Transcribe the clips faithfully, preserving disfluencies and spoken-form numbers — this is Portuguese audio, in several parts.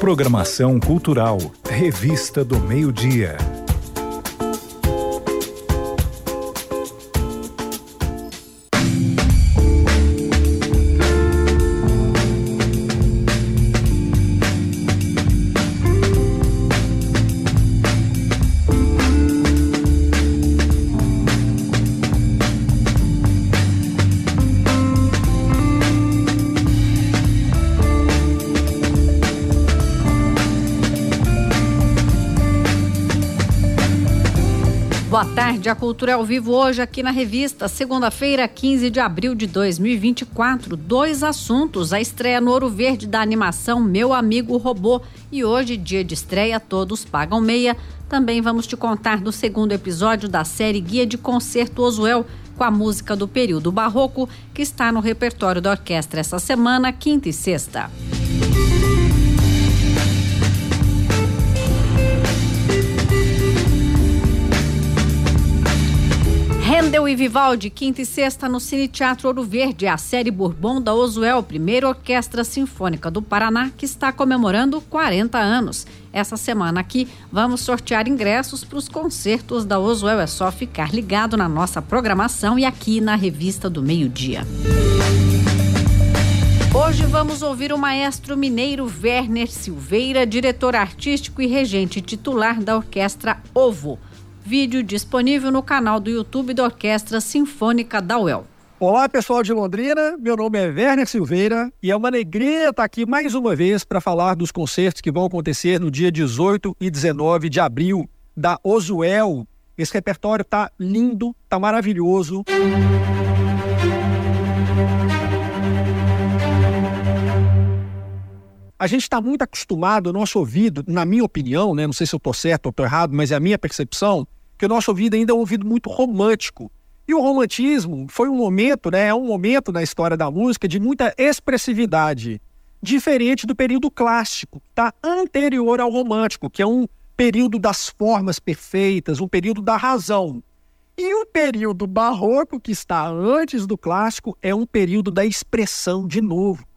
Programação cultural, Revista do Meio-Dia. Boa tarde, a Cultura é ao vivo hoje aqui na revista, segunda-feira, quinze de abril de dois mil e vinte e quatro. Dois assuntos, a estreia no Ouro Verde da animação Meu Amigo Robô e hoje, dia de estreia, Todos Pagam Meia. Também vamos te contar do segundo episódio da série Guia de Concerto Ozuel, com a música do período barroco, que está no repertório da orquestra essa semana, quinta e sexta. Handel e Vivaldi, quinta e sexta no Cine Teatro Ouro Verde, a série Bourbon da Ozuel, primeira orquestra sinfônica do Paraná, que está comemorando quarenta anos. Essa semana aqui vamos sortear ingressos para os concertos da Ozuel. É só ficar ligado na nossa programação e aqui na Revista do Meio-Dia. Hoje vamos ouvir o maestro mineiro Werner Silveira, diretor artístico e regente titular da Orquestra Ovo. Vídeo disponível no canal do YouTube da Orquestra Sinfônica da U E L. Olá, pessoal de Londrina, meu nome é Werner Silveira e é uma alegria estar aqui mais uma vez para falar dos concertos que vão acontecer no dia dezoito e dezenove de abril da Ozuel. Esse repertório tá lindo, tá maravilhoso. A gente está muito acostumado, o nosso ouvido, na minha opinião, né, não sei se eu estou certo ou estou errado, mas é a minha percepção, que o nosso ouvido ainda é um ouvido muito romântico. E o romantismo foi um momento, né, é um momento na história da música de muita expressividade, diferente do período clássico, que está anterior ao romântico, que é um período das formas perfeitas, um período da razão. E o período barroco, que está antes do clássico, é um período da expressão de novo.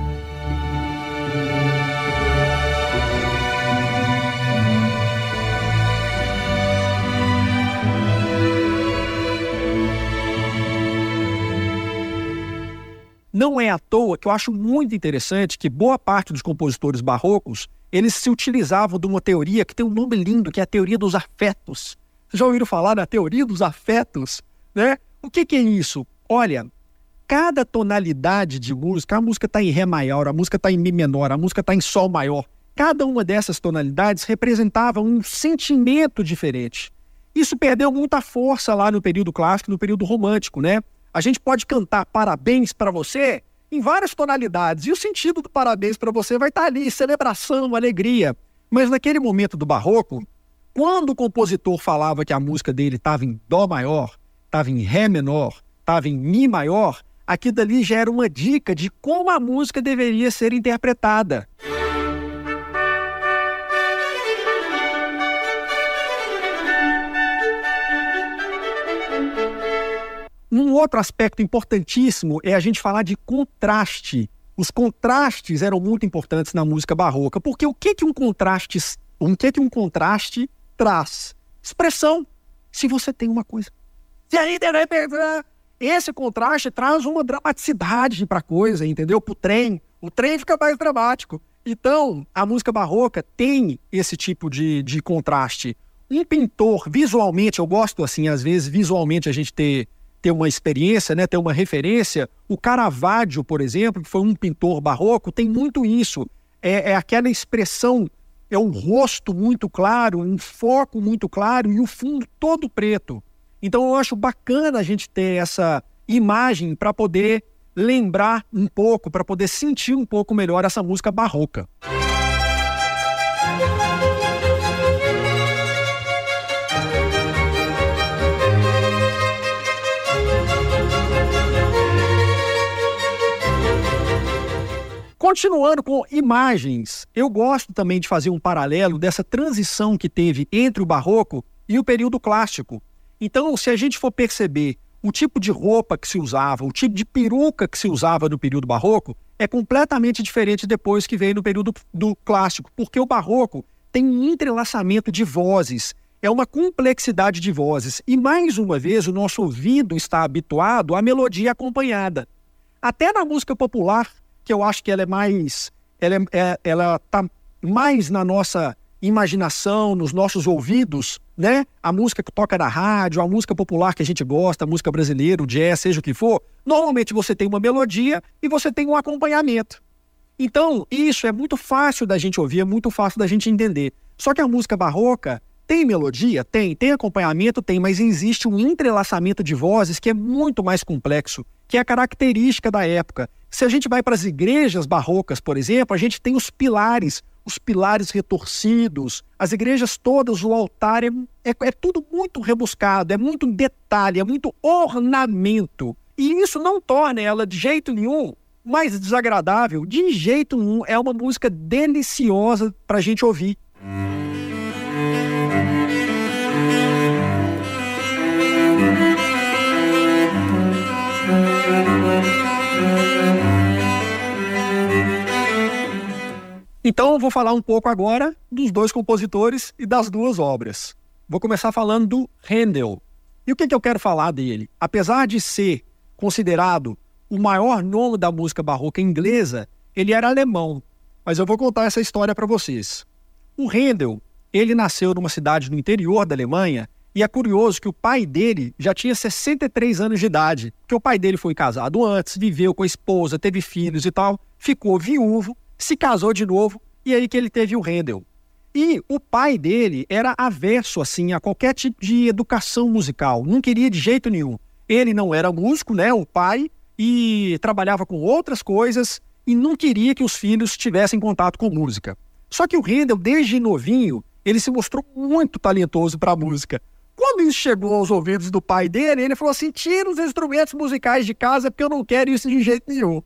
Não é à toa que eu acho muito interessante que boa parte dos compositores barrocos, eles se utilizavam de uma teoria que tem um nome lindo, que é a teoria dos afetos. Vocês já ouviram falar da teoria dos afetos, né? O que que é isso? Olha, cada tonalidade de música, a música está em Ré maior, a música está em Mi menor, a música está em Sol maior. Cada uma dessas tonalidades representava um sentimento diferente. Isso perdeu muita força lá no período clássico, no período romântico, né? A gente pode cantar parabéns para você em várias tonalidades. E o sentido do parabéns para você vai estar ali, celebração, alegria. Mas naquele momento do barroco, quando o compositor falava que a música dele estava em Dó maior, estava em Ré menor, estava em Mi maior, aquilo dali já era uma dica de como a música deveria ser interpretada. Um outro aspecto importantíssimo é a gente falar de contraste. Os contrastes eram muito importantes na música barroca, porque o que que um contraste, o que que um contraste traz? Expressão. Se você tem uma coisa, e aí esse contraste traz uma dramaticidade para a coisa, entendeu? Para o trem, o trem fica mais dramático. Então, a música barroca tem esse tipo de, de contraste. Um pintor, visualmente, eu gosto assim, às vezes, visualmente a gente ter ter uma experiência, né, ter uma referência. O Caravaggio, por exemplo, que foi um pintor barroco, tem muito isso. É, é aquela expressão, é um rosto muito claro, um foco muito claro e o fundo todo preto. Então eu acho bacana a gente ter essa imagem para poder lembrar um pouco, para poder sentir um pouco melhor essa música barroca. Continuando com imagens, eu gosto também de fazer um paralelo dessa transição que teve entre o barroco e o período clássico. Então, se a gente for perceber o tipo de roupa que se usava, o tipo de peruca que se usava no período barroco é completamente diferente depois que veio no período do clássico, porque o barroco tem um entrelaçamento de vozes, é uma complexidade de vozes. E, mais uma vez, o nosso ouvido está habituado à melodia acompanhada. Até na música popular, que eu acho que ela é mais... Ela é, ela está mais na nossa imaginação, nos nossos ouvidos, né? A música que toca na rádio, a música popular que a gente gosta, a música brasileira, o jazz, seja o que for, normalmente você tem uma melodia e você tem um acompanhamento. Então, isso é muito fácil da gente ouvir, é muito fácil da gente entender. Só que a música barroca tem melodia? Tem. Tem acompanhamento? Tem. Mas existe um entrelaçamento de vozes que é muito mais complexo, que é a característica da época. Se a gente vai para as igrejas barrocas, por exemplo, a gente tem os pilares, os pilares retorcidos. As igrejas todas, o altar, é, é, é tudo muito rebuscado, é muito detalhe, é muito ornamento. E isso não torna ela, de jeito nenhum, mais desagradável. De jeito nenhum. É uma música deliciosa para a gente ouvir. Então, eu vou falar um pouco agora dos dois compositores e das duas obras. Vou começar falando do Handel. E o que, que eu quero falar dele? Apesar de ser considerado o maior nome da música barroca inglesa, ele era alemão. Mas eu vou contar essa história para vocês. O Handel, ele nasceu numa cidade no interior da Alemanha, e é curioso que o pai dele já tinha sessenta e três anos de idade, porque o pai dele foi casado antes, viveu com a esposa, teve filhos e tal, ficou viúvo, se casou de novo, e aí que ele teve o Handel. E o pai dele era averso, assim, a qualquer tipo de educação musical, não queria de jeito nenhum. Ele não era músico, né, o pai, e trabalhava com outras coisas, e não queria que os filhos tivessem contato com música. Só que o Handel, desde novinho, ele se mostrou muito talentoso para a música. Quando isso chegou aos ouvidos do pai dele, ele falou assim, tira os instrumentos musicais de casa, porque eu não quero isso de jeito nenhum.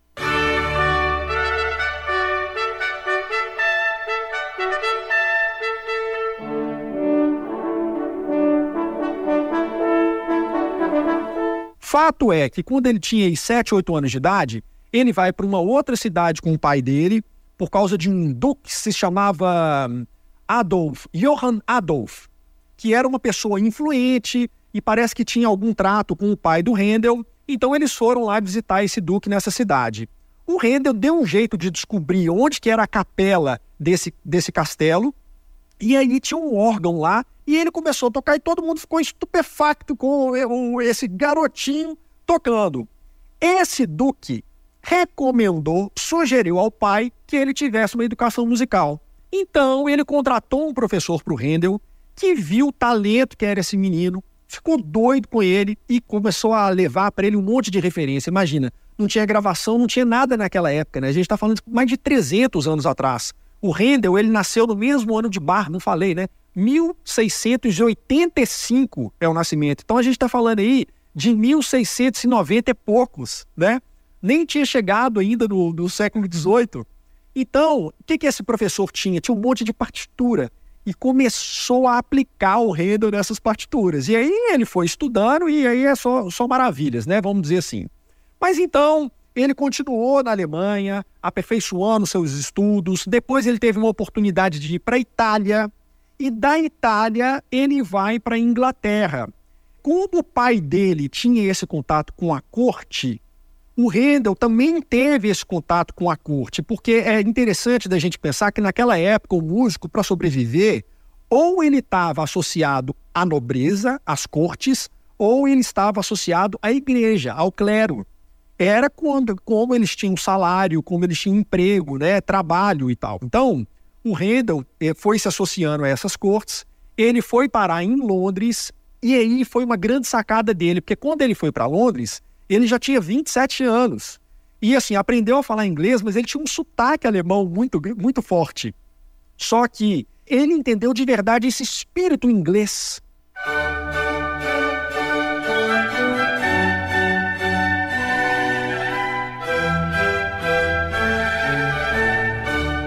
Fato é que quando ele tinha sete, oito anos de idade, ele vai para uma outra cidade com o pai dele, por causa de um duque que se chamava Adolf, Johann Adolf, que era uma pessoa influente e parece que tinha algum trato com o pai do Handel, então eles foram lá visitar esse duque nessa cidade. O Handel deu um jeito de descobrir onde que era a capela desse, desse castelo, e aí tinha um órgão lá, e ele começou a tocar e todo mundo ficou estupefacto com esse garotinho tocando. Esse duque recomendou, sugeriu ao pai que ele tivesse uma educação musical. Então ele contratou um professor para o Handel, que viu o talento que era esse menino, ficou doido com ele e começou a levar para ele um monte de referência. Imagina, não tinha gravação, não tinha nada naquela época, né? A gente está falando de mais de trezentos anos atrás. O Handel, ele nasceu no mesmo ano de Bach, não falei, né? mil seiscentos e oitenta e cinco é o nascimento. Então a gente está falando aí de mil seiscentos e noventa e poucos, né? Nem tinha chegado ainda no, no século dezoito. Então, o que, que esse professor tinha? Tinha um monte de partitura e começou a aplicar o Handel nessas partituras. E aí ele foi estudando e aí é só, só maravilhas, né? Vamos dizer assim. Mas então, ele continuou na Alemanha, aperfeiçoando seus estudos. Depois ele teve uma oportunidade de ir para a Itália. E da Itália ele vai para a Inglaterra. Como o pai dele tinha esse contato com a corte, o Handel também teve esse contato com a corte, porque é interessante da gente pensar que naquela época o músico, para sobreviver, ou ele estava associado à nobreza, às cortes, ou ele estava associado à igreja, ao clero. Era quando, como eles tinham salário, como eles tinham emprego, né, trabalho e tal. Então, o Handel foi se associando a essas cortes, ele foi parar em Londres, e aí foi uma grande sacada dele, porque quando ele foi para Londres, ele já tinha vinte e sete anos. E assim, aprendeu a falar inglês, mas ele tinha um sotaque alemão muito, muito forte. Só que ele entendeu de verdade esse espírito inglês.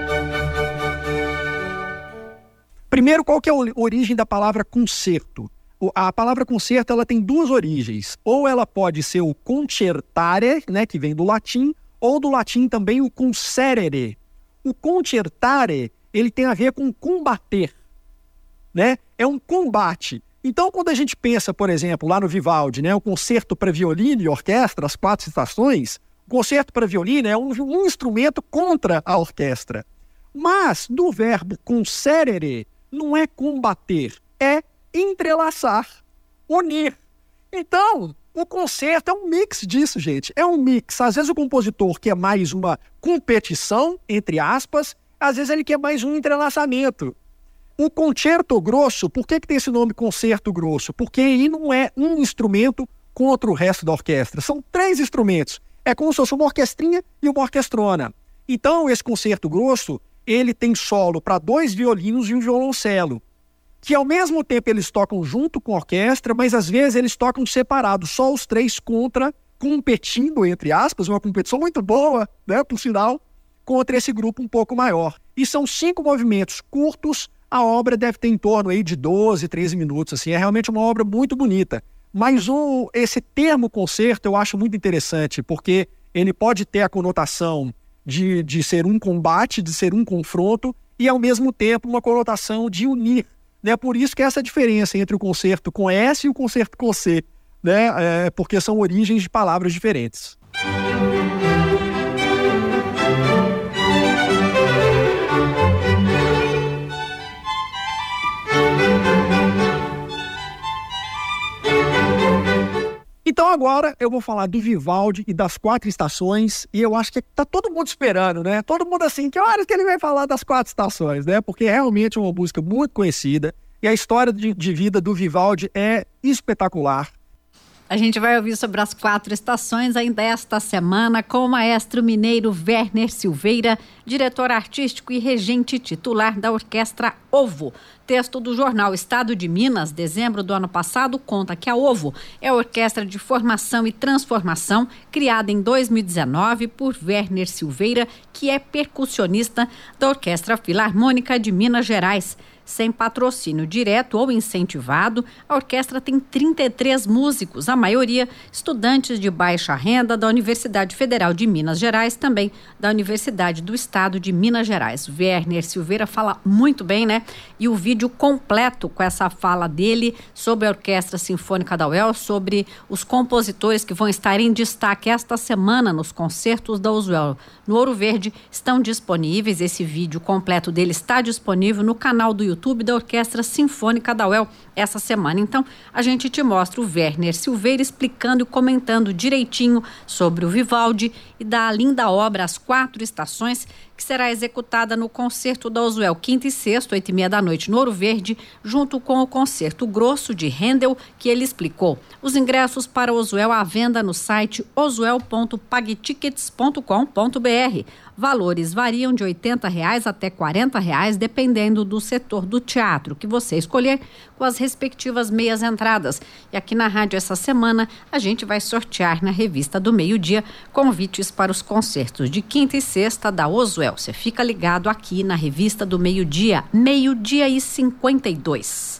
Primeiro, qual que é a origem da palavra concerto? A palavra concerto ela tem duas origens. Ou ela pode ser o concertare, né, que vem do latim, ou do latim também o concerere. O concertare, ele tem a ver com combater, né? É um combate. Então, quando a gente pensa, por exemplo, lá no Vivaldi, né, o concerto para violino e orquestra, as quatro estações, o concerto para violino é um, um instrumento contra a orquestra. Mas, do verbo concerere, não é combater, é entrelaçar, unir. Então, o concerto é um mix disso, gente. É um mix. Às vezes o compositor quer mais uma competição, entre aspas, às vezes ele quer mais um entrelaçamento. O concerto grosso, por que que tem esse nome concerto grosso? Porque aí não é um instrumento contra o resto da orquestra. São três instrumentos. É como se fosse uma orquestrinha e uma orquestrona. Então, esse concerto grosso, ele tem solo para dois violinos e um violoncelo, que ao mesmo tempo eles tocam junto com a orquestra, mas às vezes eles tocam separados, só os três contra, competindo, entre aspas, uma competição muito boa, né, por sinal, contra esse grupo um pouco maior. E são cinco movimentos curtos, a obra deve ter em torno aí de doze, treze minutos, assim, é realmente uma obra muito bonita. Mas o, esse termo concerto eu acho muito interessante, porque ele pode ter a conotação de, de ser um combate, de ser um confronto, e ao mesmo tempo uma conotação de unir. É por isso que essa diferença entre o concerto com S e o concerto com C, né? É porque são origens de palavras diferentes. Então agora eu vou falar do Vivaldi e das quatro estações, e eu acho que tá todo mundo esperando, né? Todo mundo assim, que horas que ele vai falar das quatro estações, né? Porque realmente é uma música muito conhecida, e a história de, de vida do Vivaldi é espetacular. A gente vai ouvir sobre as quatro estações ainda esta semana com o maestro mineiro Werner Silveira, diretor artístico e regente titular da Orquestra Ovo. Texto do jornal Estado de Minas, dezembro do ano passado, conta que a Ovo é a orquestra de formação e transformação criada em dois mil e dezenove por Werner Silveira, que é percussionista da Orquestra Filarmônica de Minas Gerais. Sem patrocínio direto ou incentivado, a orquestra tem trinta e três músicos, a maioria estudantes de baixa renda da Universidade Federal de Minas Gerais, também da Universidade do Estado de Minas Gerais. Werner Silveira fala muito bem, né? E o vídeo completo com essa fala dele sobre a Orquestra Sinfônica da U E L, sobre os compositores que vão estar em destaque esta semana nos concertos da U E L no Ouro Verde, estão disponíveis. Esse vídeo completo dele está disponível no canal do YouTube YouTube da Orquestra Sinfônica da U E L essa semana. Então, a gente te mostra o Werner Silveira explicando e comentando direitinho sobre o Vivaldi e da linda obra As Quatro Estações, que será executada no concerto da U E L, quinta e sexta, oito e meia da noite, no Ouro Verde, junto com o concerto grosso de Handel, que ele explicou. Os ingressos para o U E L à venda no site osuel ponto pagtickets ponto com ponto br. Valores variam de oitenta reais até quarenta reais, dependendo do setor do teatro que você escolher, com as respectivas meias entradas. E aqui na rádio essa semana, a gente vai sortear na revista do meio-dia convites para os concertos de quinta e sexta da U E L. Você fica ligado aqui na revista do meio-dia, meio-dia e cinquenta e dois.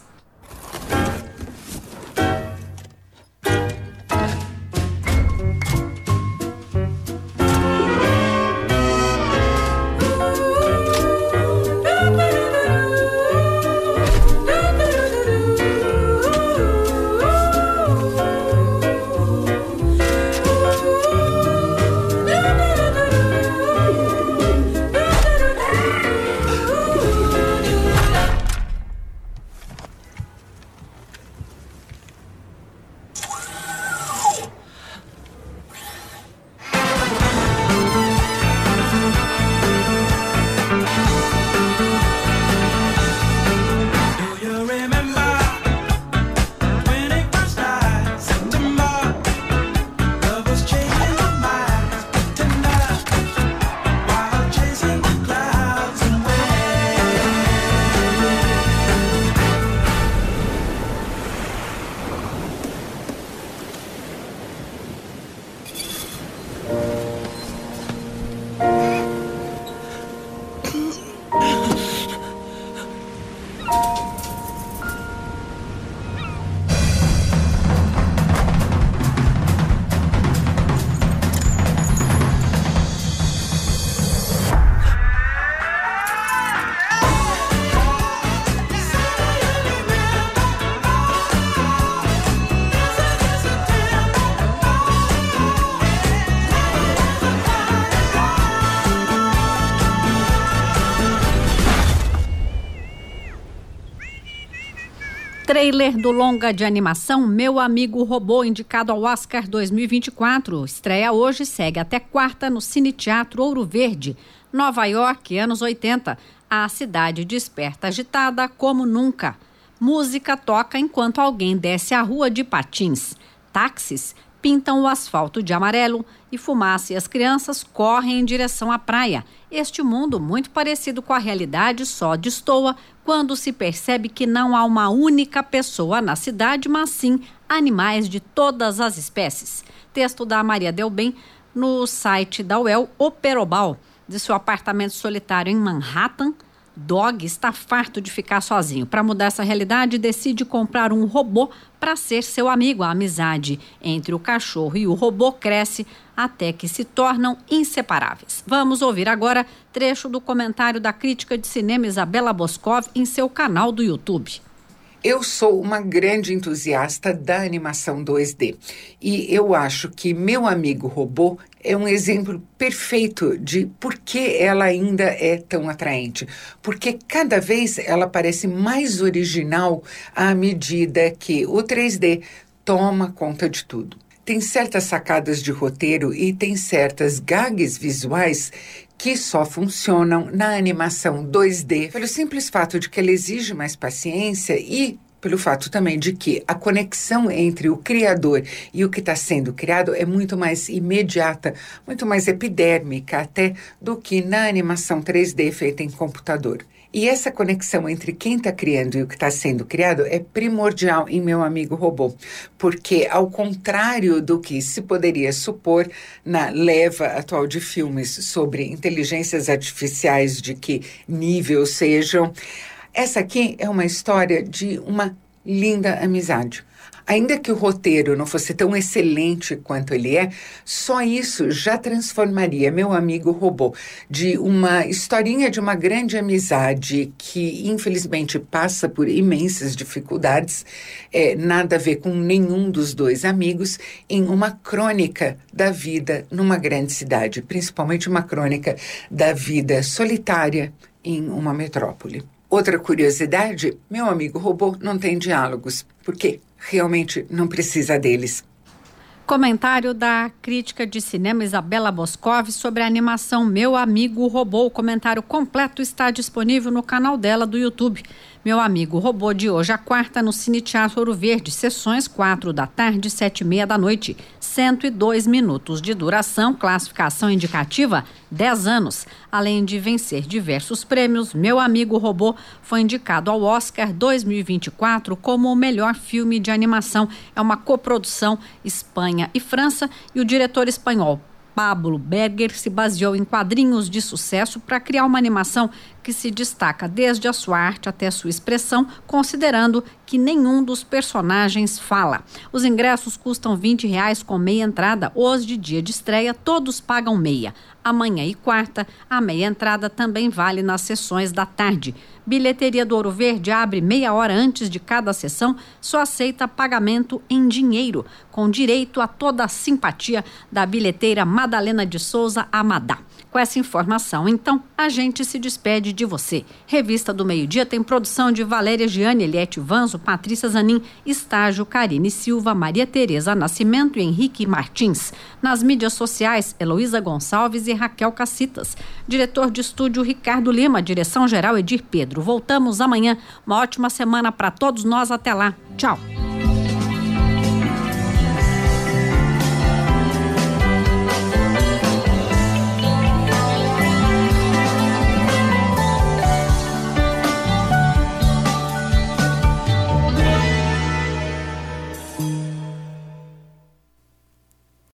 Trailer do longa de animação Meu Amigo Robô, indicado ao Oscar dois mil e vinte e quatro. Estreia hoje e segue até quarta no Cine Teatro Ouro Verde. Nova York, anos oitenta. A cidade desperta agitada como nunca. Música toca enquanto alguém desce a rua de patins. Táxis pintam o asfalto de amarelo e fumaça e as crianças correm em direção à praia. Este mundo, muito parecido com a realidade, só destoa quando se percebe que não há uma única pessoa na cidade, mas sim animais de todas as espécies. Texto da Maria Delbem no site da U E L Operobal. De seu apartamento solitário em Manhattan, Dog está farto de ficar sozinho. Para mudar essa realidade, decide comprar um robô para ser seu amigo. A amizade entre o cachorro e o robô cresce até que se tornam inseparáveis. Vamos ouvir agora trecho do comentário da crítica de cinema Isabela Boscov em seu canal do YouTube. Eu sou uma grande entusiasta da animação dois D e eu acho que Meu Amigo Robô é um exemplo perfeito de por que ela ainda é tão atraente. Porque cada vez ela parece mais original à medida que o três D toma conta de tudo. Tem certas sacadas de roteiro e tem certas gags visuais que só funcionam na animação dois D, pelo simples fato de que ela exige mais paciência e pelo fato também de que a conexão entre o criador e o que está sendo criado é muito mais imediata, muito mais epidérmica até do que na animação três D feita em computador. E essa conexão entre quem está criando e o que está sendo criado é primordial em Meu Amigo Robô, porque ao contrário do que se poderia supor na leva atual de filmes sobre inteligências artificiais de que nível sejam, essa aqui é uma história de uma linda amizade. Ainda que o roteiro não fosse tão excelente quanto ele é, só isso já transformaria Meu Amigo Robô de uma historinha de uma grande amizade que, infelizmente, passa por imensas dificuldades, é, nada a ver com nenhum dos dois amigos, em uma crônica da vida numa grande cidade, principalmente uma crônica da vida solitária em uma metrópole. Outra curiosidade, Meu Amigo Robô não tem diálogos, porque realmente não precisa deles. Comentário da crítica de cinema Isabela Boscov sobre a animação Meu Amigo Robô. O comentário completo está disponível no canal dela do YouTube. Meu Amigo Robô, de hoje à quarta no Cine Teatro Ouro Verde, sessões quatro da tarde, sete e meia da noite. cento e dois minutos de duração, classificação indicativa dez anos. Além de vencer diversos prêmios, Meu Amigo Robô foi indicado ao Oscar dois mil e vinte e quatro como o melhor filme de animação. É uma coprodução Espanha e França e o diretor espanhol Pablo Berger se baseou em quadrinhos de sucesso para criar uma animação que se destaca desde a sua arte até a sua expressão, considerando que nenhum dos personagens fala. Os ingressos custam vinte reais com meia entrada. Hoje, de dia de estreia, todos pagam meia. Amanhã e quarta, a meia entrada também vale nas sessões da tarde. Bilheteria do Ouro Verde abre meia hora antes de cada sessão, só aceita pagamento em dinheiro, com direito a toda a simpatia da bilheteira Madalena de Souza Amadá. Com essa informação, então, a gente se despede de você. Revista do Meio-Dia tem produção de Valéria Giane, Eliette Vanzo, Patrícia Zanin, estágio Karine Silva, Maria Tereza Nascimento e Henrique Martins. Nas mídias sociais, Heloísa Gonçalves e Raquel Cacitas. Diretor de estúdio Ricardo Lima, direção-geral Edir Pedro. Voltamos amanhã. Uma ótima semana para todos nós. Até lá. Tchau.